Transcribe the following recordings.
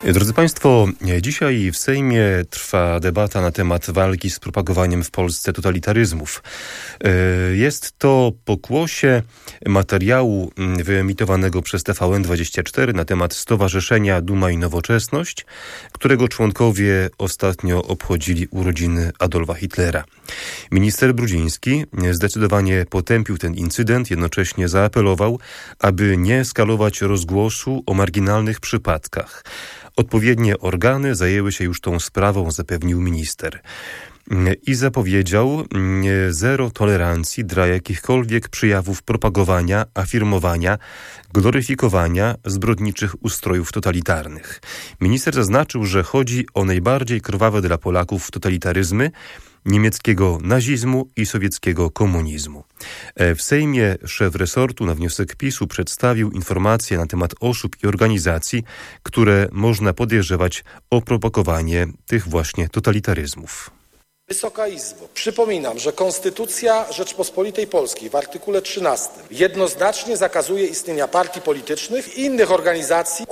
Drodzy Państwo, dzisiaj w Sejmie trwa debata na temat walki z propagowaniem w Polsce totalitaryzmów. Jest to pokłosie materiału wyemitowanego przez TVN24 na temat Stowarzyszenia Duma i Nowoczesność, którego członkowie ostatnio obchodzili urodziny Adolfa Hitlera. Minister Brudziński zdecydowanie potępił ten incydent, jednocześnie zaapelował, aby nie eskalować rozgłosu o marginalnych przypadkach. Odpowiednie organy zajęły się już tą sprawą, zapewnił minister. I zapowiedział zero tolerancji dla jakichkolwiek przejawów propagowania, afirmowania, gloryfikowania zbrodniczych ustrojów totalitarnych. Minister zaznaczył, że chodzi o najbardziej krwawe dla Polaków totalitaryzmy, niemieckiego nazizmu i sowieckiego komunizmu. W Sejmie szef resortu na wniosek PiS-u przedstawił informacje na temat osób i organizacji, które można podejrzewać o propagowanie tych właśnie totalitaryzmów. Wysoka Izbo, przypominam, że Konstytucja Rzeczypospolitej Polskiej w artykule 13 jednoznacznie zakazuje istnienia partii politycznych i innych organizacji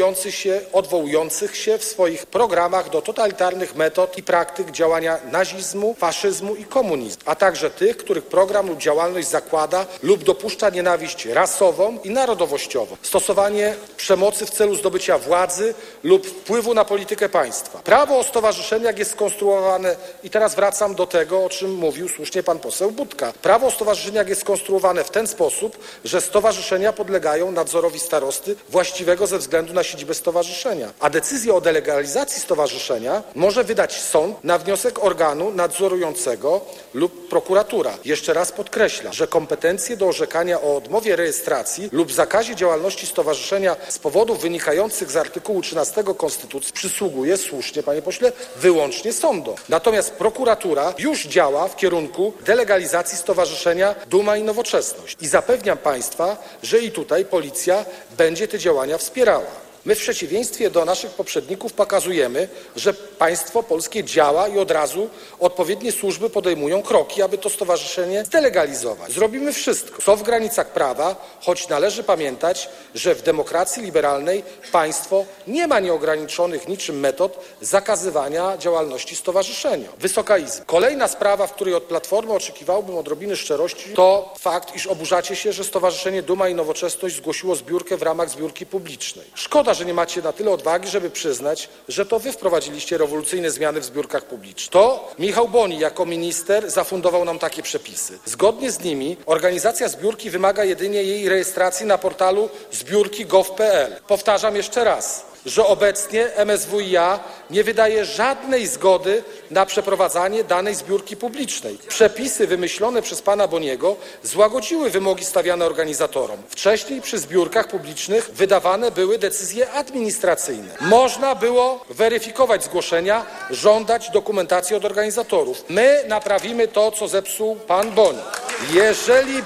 odwołujących się w swoich programach do totalitarnych metod i praktyk działania nazizmu, faszyzmu i komunizmu, a także tych, których program lub działalność zakłada lub dopuszcza nienawiść rasową i narodowościową, stosowanie przemocy w celu zdobycia władzy lub wpływu na politykę państwa. Prawo o stowarzyszeniach jest skonstruowane, i teraz wracam do tego, o czym mówił słusznie pan poseł Budka. Prawo o stowarzyszeniach jest skonstruowane w ten sposób, że stowarzyszenia podlegają nadzorowi starosty właściwego ze względu na siedzibę stowarzyszenia, a decyzję o delegalizacji stowarzyszenia może wydać sąd na wniosek organu nadzorującego lub prokuratura. Jeszcze raz podkreślam, że kompetencje do orzekania o odmowie rejestracji lub zakazie działalności stowarzyszenia z powodów wynikających z artykułu 13 Konstytucji przysługuje, słusznie panie pośle, wyłącznie sądom. Natomiast prokuratura już działa w kierunku delegalizacji Stowarzyszenia Duma i Nowoczesność i zapewniam państwa, że i tutaj policja będzie te działania wspierała. My w przeciwieństwie do naszych poprzedników pokazujemy, że państwo polskie działa i od razu odpowiednie służby podejmują kroki, aby to stowarzyszenie zdelegalizować. Zrobimy wszystko, co w granicach prawa, choć należy pamiętać, że w demokracji liberalnej państwo nie ma nieograniczonych niczym metod zakazywania działalności stowarzyszenia. Wysoka Izbo, kolejna sprawa, w której od Platformy oczekiwałbym odrobiny szczerości, to fakt, iż oburzacie się, że Stowarzyszenie Duma i Nowoczesność zgłosiło zbiórkę w ramach zbiórki publicznej. Szkoda, że nie macie na tyle odwagi, żeby przyznać, że to wy wprowadziliście rewolucyjne zmiany w zbiórkach publicznych. To Michał Boni jako minister zafundował nam takie przepisy. Zgodnie z nimi organizacja zbiórki wymaga jedynie jej rejestracji na portalu zbiórki.gov.pl. Powtarzam jeszcze raz, że obecnie MSWiA nie wydaje żadnej zgody na przeprowadzanie danej zbiórki publicznej. Przepisy wymyślone przez pana Boniego złagodziły wymogi stawiane organizatorom. Wcześniej przy zbiórkach publicznych wydawane były decyzje administracyjne. Można było weryfikować zgłoszenia, żądać dokumentacji od organizatorów. My naprawimy to, co zepsuł pan Boni. Jeżeli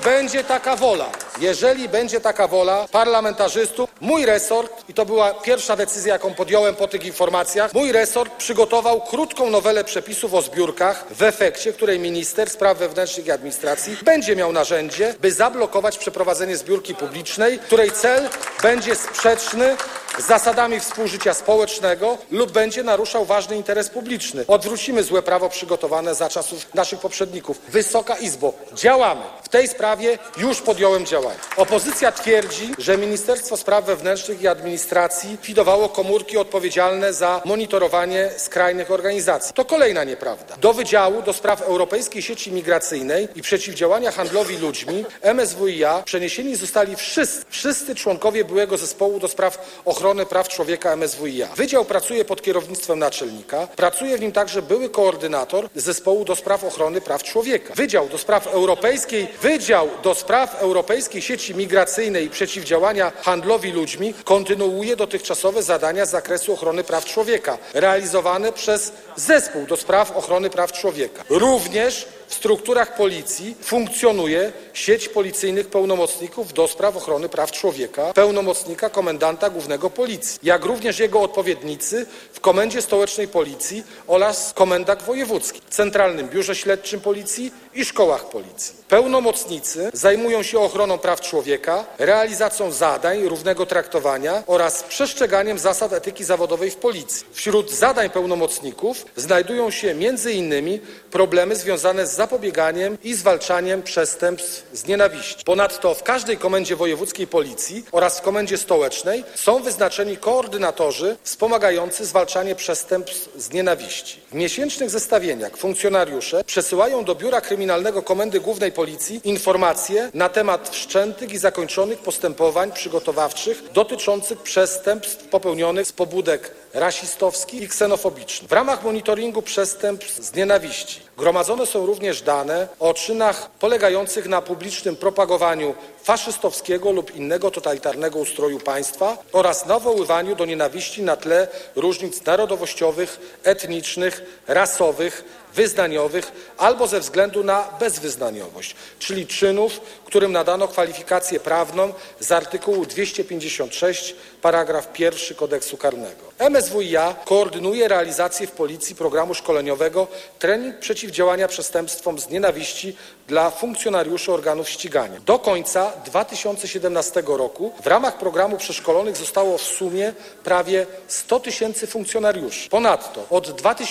będzie taka wola parlamentarzystów, mój resort, i to była pierwsza decyzja, jaką podjąłem po tych informacjach, mój resort przygotował krótką nowelę przepisów o zbiórkach, w efekcie której minister spraw wewnętrznych i administracji będzie miał narzędzie, by zablokować przeprowadzenie zbiórki publicznej, której cel będzie sprzeczny z zasadami współżycia społecznego lub będzie naruszał ważny interes publiczny. Odwrócimy złe prawo przygotowane za czasów naszych poprzedników. Wysoka Izbo, działamy. W tej sprawie już podjąłem działania. Opozycja twierdzi, że Ministerstwo Spraw Wewnętrznych i Administracji likwidowało komórki odpowiedzialne za monitorowanie skrajnych organizacji. To kolejna nieprawda. Do Wydziału do Spraw Europejskiej Sieci Migracyjnej i Przeciwdziałania Handlowi Ludźmi MSWiA przeniesieni zostali wszyscy członkowie byłego zespołu do spraw ochrony praw człowieka MSWiA. Wydział pracuje pod kierownictwem naczelnika. Pracuje w nim także były koordynator zespołu do spraw ochrony praw człowieka. Wydział do spraw Europejskiej Sieci Migracyjnej i Przeciwdziałania Handlowi Ludźmi kontynuuje dotychczasowe zadania z zakresu ochrony praw człowieka realizowane przez Zespół do spraw ochrony praw człowieka. Również w strukturach policji funkcjonuje sieć policyjnych pełnomocników do spraw ochrony praw człowieka, pełnomocnika komendanta głównego Policji, jak również jego odpowiednicy w Komendzie Stołecznej Policji oraz komendach wojewódzkich, Centralnym Biurze Śledczym Policji i szkołach Policji. Pełnomocnicy zajmują się ochroną praw człowieka, realizacją zadań równego traktowania oraz przestrzeganiem zasad etyki zawodowej w Policji. Wśród zadań pełnomocników znajdują się m.in. problemy związane z zapobieganiem i zwalczaniem przestępstw z nienawiści. Ponadto w każdej komendzie wojewódzkiej Policji oraz w komendzie stołecznej są wyznaczeni koordynatorzy wspomagający zwalczanie przestępstw z nienawiści. W miesięcznych zestawieniach funkcjonariusze przesyłają do Biura Kryminalnego Komendy Głównej Policji informacje na temat wszczętych i zakończonych postępowań przygotowawczych dotyczących przestępstw popełnionych z pobudek rasistowskich i ksenofobicznych. W ramach monitoringu przestępstw z nienawiści gromadzone są również dane o czynach polegających na publicznym propagowaniu faszystowskiego lub innego totalitarnego ustroju państwa oraz nawoływaniu do nienawiści na tle różnic narodowościowych, etnicznych, rasowych, wyznaniowych albo ze względu na bezwyznaniowość, czyli czynów, którym nadano kwalifikację prawną z artykułu 256 paragraf 1 Kodeksu Karnego. MSWiA koordynuje realizację w Policji programu szkoleniowego Trening przeciwdziałania przestępstwom z nienawiści dla funkcjonariuszy organów ścigania. Do końca 2017 roku w ramach programu przeszkolonych zostało w sumie prawie 100 000 funkcjonariuszy. Ponadto od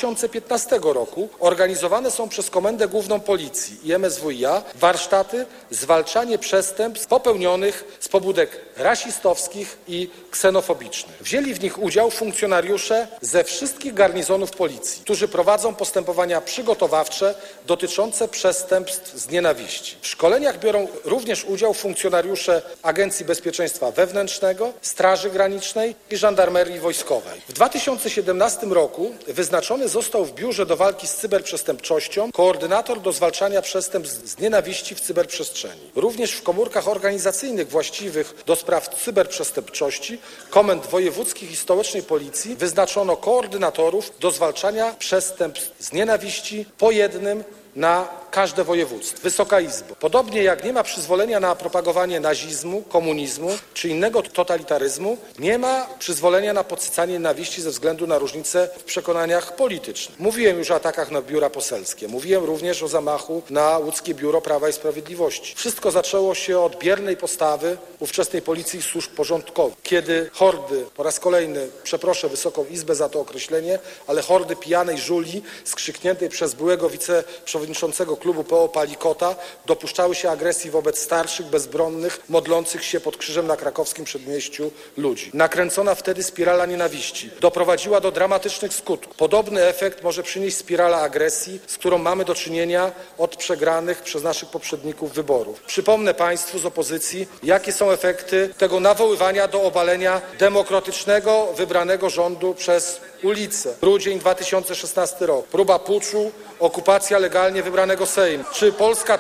2015 roku organizowane są przez Komendę Główną Policji i MSWiA warsztaty zwalczanie przestępstw popełnionych z pobudek rasistowskich i ksenofobicznych. Wzięli w nich udział funkcjonariusze ze wszystkich garnizonów Policji, którzy prowadzą postępowania przygotowawcze dotyczące przestępstw z nienawiści. W szkoleniach biorą również udział funkcjonariusze Agencji Bezpieczeństwa Wewnętrznego, Straży Granicznej i Żandarmerii Wojskowej. W 2017 roku wyznaczony został w Biurze do Walki z Cyberprzestępczością koordynator do zwalczania przestępstw z nienawiści w cyberprzestrzeni. Również w komórkach organizacyjnych właściwych do spraw cyberprzestępczości komend wojewódzkich i stołecznej Policji wyznaczono koordynatorów do zwalczania przestępstw z nienawiści po jednym na każde województwo. Wysoka Izbo, podobnie jak nie ma przyzwolenia na propagowanie nazizmu, komunizmu czy innego totalitaryzmu, nie ma przyzwolenia na podsycanie nienawiści ze względu na różnice w przekonaniach politycznych. Mówiłem już o atakach na biura poselskie. Mówiłem również o zamachu na łódzkie biuro Prawa i Sprawiedliwości. Wszystko zaczęło się od biernej postawy ówczesnej policji i służb porządkowych, kiedy hordy, po raz kolejny przeproszę Wysoką Izbę za to określenie, ale hordy pijanej żuli skrzykniętej przez byłego wiceprzewodniczącego klubu PO Palikota dopuszczały się agresji wobec starszych, bezbronnych, modlących się pod krzyżem na krakowskim przedmieściu ludzi. Nakręcona wtedy spirala nienawiści doprowadziła do dramatycznych skutków. Podobny efekt może przynieść spirala agresji, z którą mamy do czynienia od przegranych przez naszych poprzedników wyborów. Przypomnę Państwu z opozycji, jakie są efekty tego nawoływania do obalenia demokratycznego, wybranego rządu przez ulicę. Grudzień 2016 rok. Próba puczu, okupacja legalnie wybranego Sejmu. Czy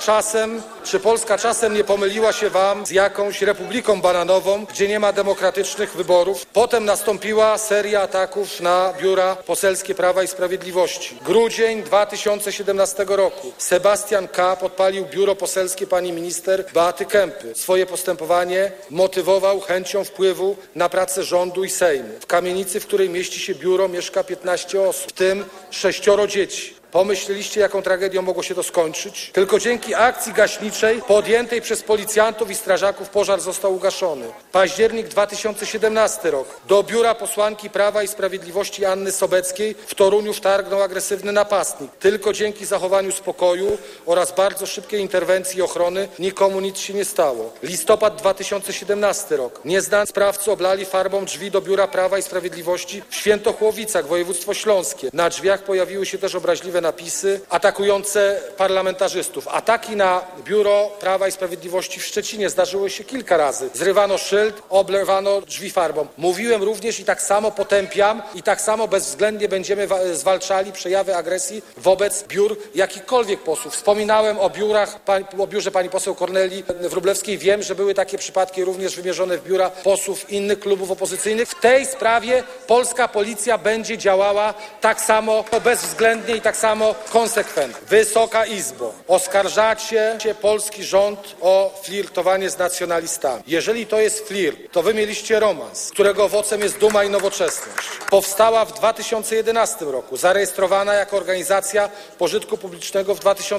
Polska czasem nie pomyliła się wam z jakąś republiką bananową, gdzie nie ma demokratycznych wyborów? Potem nastąpiła seria ataków na biura poselskie Prawa i Sprawiedliwości. Grudzień 2017 roku. Sebastian K. podpalił biuro poselskie pani minister Beaty Kempy. Swoje postępowanie motywował chęcią wpływu na pracę rządu i Sejmu. W kamienicy, w której mieści się biuro, mieszka 15 osób, w tym 6 dzieci. Pomyśleliście, jaką tragedią mogło się to skończyć? Tylko dzięki akcji gaśniczej podjętej przez policjantów i strażaków pożar został ugaszony. Październik 2017 rok. Do biura posłanki Prawa i Sprawiedliwości Anny Sobeckiej w Toruniu wtargnął agresywny napastnik. Tylko dzięki zachowaniu spokoju oraz bardzo szybkiej interwencji i ochrony nikomu nic się nie stało. Listopad 2017 rok. Nieznani sprawcy oblali farbą drzwi do biura Prawa i Sprawiedliwości w Świętochłowicach, województwo śląskie. Na drzwiach pojawiły się też obraźliwe napisy atakujące parlamentarzystów. Ataki na biuro Prawa i Sprawiedliwości w Szczecinie zdarzyły się kilka razy. Zrywano szyld, oblewano drzwi farbą. Mówiłem również i tak samo potępiam i tak samo bezwzględnie będziemy zwalczali przejawy agresji wobec biur jakichkolwiek posłów. Wspominałem o biurze pani poseł Kornelii Wróblewskiej. Wiem, że były takie przypadki również wymierzone w biura posłów innych klubów opozycyjnych. W tej sprawie polska policja będzie działała tak samo bezwzględnie i tak samo samo konsekwentnie. Wysoka Izbo, oskarżacie polski rząd o flirtowanie z nacjonalistami. Jeżeli to jest flirt, to wy mieliście romans, którego owocem jest Duma i Nowoczesność. Powstała w 2011 roku, zarejestrowana jako organizacja pożytku publicznego w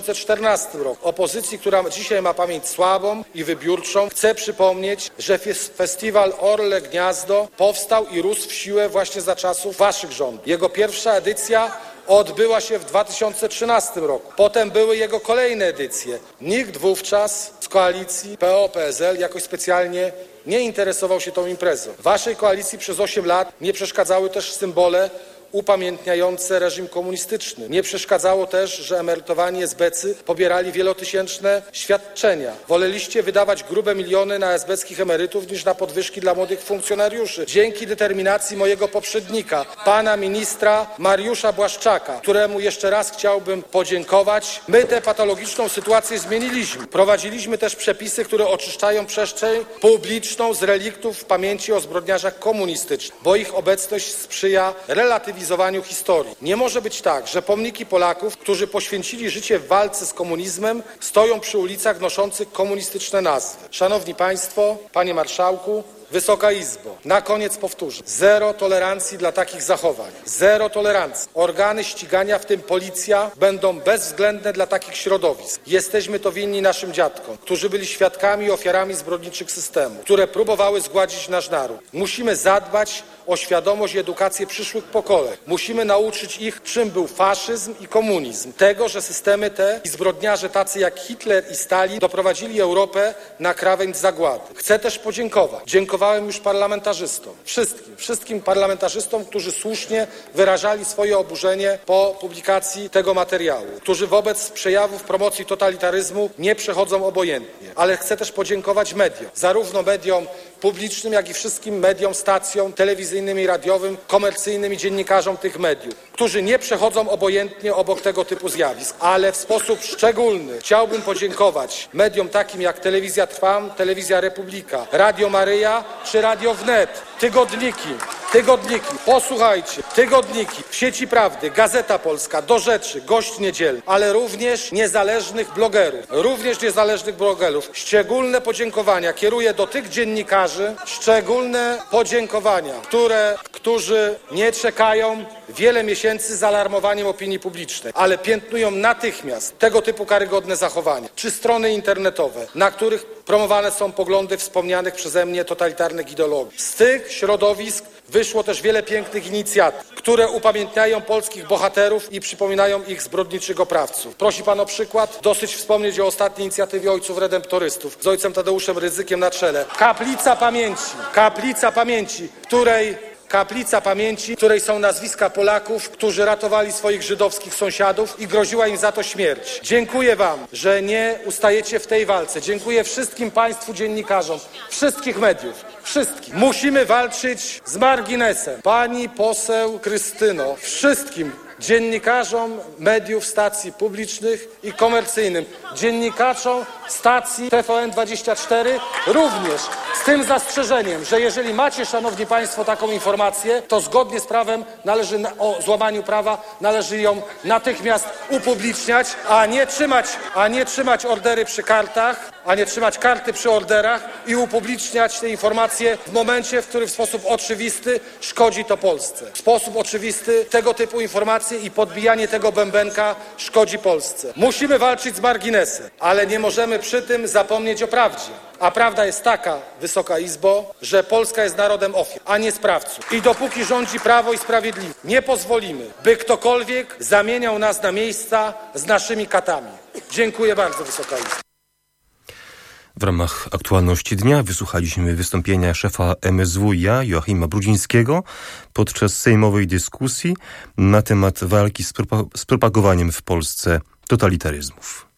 2014 roku. Opozycji, która dzisiaj ma pamięć słabą i wybiórczą, chcę przypomnieć, że festiwal Orle Gniazdo powstał i rósł w siłę właśnie za czasów waszych rządów. Jego pierwsza edycja odbyła się w 2013 roku. Potem były jego kolejne edycje. Nikt wówczas z koalicji PO-PSL jakoś specjalnie nie interesował się tą imprezą. Waszej koalicji przez 8 lat nie przeszkadzały też symbole upamiętniające reżim komunistyczny. Nie przeszkadzało też, że emerytowani esbecy pobierali wielotysięczne świadczenia. Woleliście wydawać grube miliony na esbeckich emerytów niż na podwyżki dla młodych funkcjonariuszy. Dzięki determinacji mojego poprzednika, pana ministra Mariusza Błaszczaka, któremu jeszcze raz chciałbym podziękować, my tę patologiczną sytuację zmieniliśmy. Prowadziliśmy też przepisy, które oczyszczają przestrzeń publiczną z reliktów w pamięci o zbrodniarzach komunistycznych, bo ich obecność sprzyja relatywizowaniu historii. Nie może być tak, że pomniki Polaków, którzy poświęcili życie w walce z komunizmem, stoją przy ulicach noszących komunistyczne nazwy. Szanowni Państwo, Panie Marszałku, Wysoka Izbo, na koniec powtórzę. Zero tolerancji dla takich zachowań. Zero tolerancji. Organy ścigania, w tym policja, będą bezwzględne dla takich środowisk. Jesteśmy to winni naszym dziadkom, którzy byli świadkami i ofiarami zbrodniczych systemów, które próbowały zgładzić nasz naród. Musimy zadbać o świadomość i edukację przyszłych pokoleń. Musimy nauczyć ich, czym był faszyzm i komunizm. Tego, że systemy te i zbrodniarze tacy jak Hitler i Stalin doprowadzili Europę na krawędź zagłady. Chcę też podziękować. Dziękowałem już parlamentarzystom. Wszystkim parlamentarzystom, którzy słusznie wyrażali swoje oburzenie po publikacji tego materiału. Którzy wobec przejawów promocji totalitaryzmu nie przechodzą obojętnie. Ale chcę też podziękować mediom. Zarówno mediom publicznym, jak i wszystkim mediom, stacjom telewizyjnym i radiowym, komercyjnym i dziennikarzom tych mediów, którzy nie przechodzą obojętnie obok tego typu zjawisk. Ale w sposób szczególny chciałbym podziękować mediom takim jak Telewizja Trwam, Telewizja Republika, Radio Maryja czy Radio Wnet, tygodniki, posłuchajcie, tygodniki, w sieci Prawdy, Gazeta Polska, Do Rzeczy, Gość Niedzielny, ale również niezależnych blogerów. Szczególne podziękowania kieruję do tych dziennikarzy, którzy nie czekają wiele miesięcy z alarmowaniem opinii publicznej, ale piętnują natychmiast tego typu karygodne zachowania, czy strony internetowe, na których promowane są poglądy wspomnianych przeze mnie totalitarnych ideologii. Z tych środowisk wyszło też wiele pięknych inicjatyw, które upamiętniają polskich bohaterów i przypominają ich zbrodniczych oprawców. Prosi pan o przykład? Dosyć wspomnieć o ostatniej inicjatywie ojców redemptorystów z ojcem Tadeuszem Rydzykiem na czele. Kaplica pamięci, której są nazwiska Polaków, którzy ratowali swoich żydowskich sąsiadów i groziła im za to śmierć. Dziękuję wam, że nie ustajecie w tej walce. Dziękuję wszystkim państwu dziennikarzom, wszystkich mediów, wszystkim. Musimy walczyć z marginesem. Pani poseł Krystyno, wszystkim dziennikarzom mediów, stacji publicznych i komercyjnym, dziennikarzom stacji TVN24 również, z tym zastrzeżeniem, że jeżeli macie, szanowni państwo, taką informację, to zgodnie z prawem o złamaniu prawa należy ją natychmiast upubliczniać, a nie trzymać ordery przy kartach, a nie trzymać karty przy orderach i upubliczniać te informacje w momencie, w którym w sposób oczywisty szkodzi to Polsce. W sposób oczywisty tego typu informacje i podbijanie tego bębenka szkodzi Polsce. Musimy walczyć z marginesem, ale nie możemy przy tym zapomnieć o prawdzie. A prawda jest taka, Wysoka Izbo, że Polska jest narodem ofiar, a nie sprawców. I dopóki rządzi Prawo i Sprawiedliwość, nie pozwolimy, by ktokolwiek zamieniał nas na miejsca z naszymi katami. Dziękuję bardzo, Wysoka Izbo. W ramach aktualności dnia wysłuchaliśmy wystąpienia szefa MSWiA Joachima Brudzińskiego podczas sejmowej dyskusji na temat walki z propagowaniem w Polsce totalitaryzmów.